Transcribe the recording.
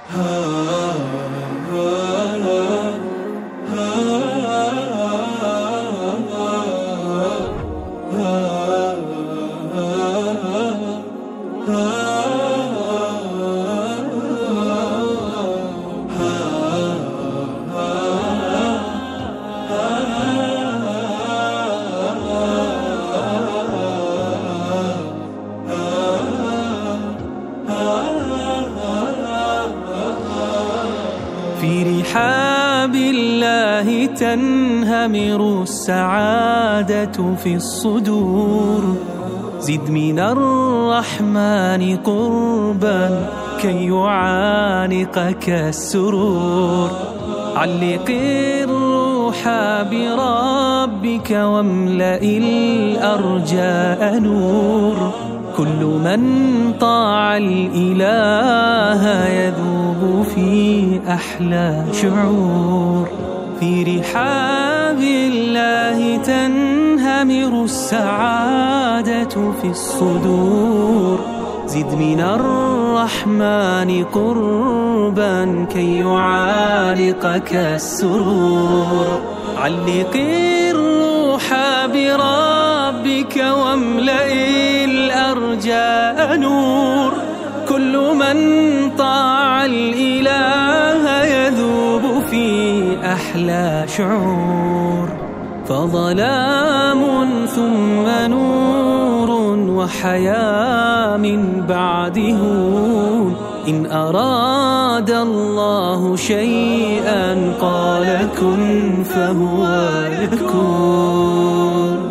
في رحاب الله تنهمر السعادة في الصدور. زد من الرحمن قربا كي يعانقك السرور. علق الروح بربك واملأ الأرجاء نور. كل من طاع الإله يذوب في أحلى شعور. في رحاب الله تنهمر السعادة في الصدور. زد من الرحمن قربا كي يعانقك السرور. علق الروح بربك واملأ الأرجاء نور. كل من طاع الإله يذوب في أحلى شعور. فظلام ثم نور وحياة من بعده. إن أراد الله شيئا قال كن فهو يكون.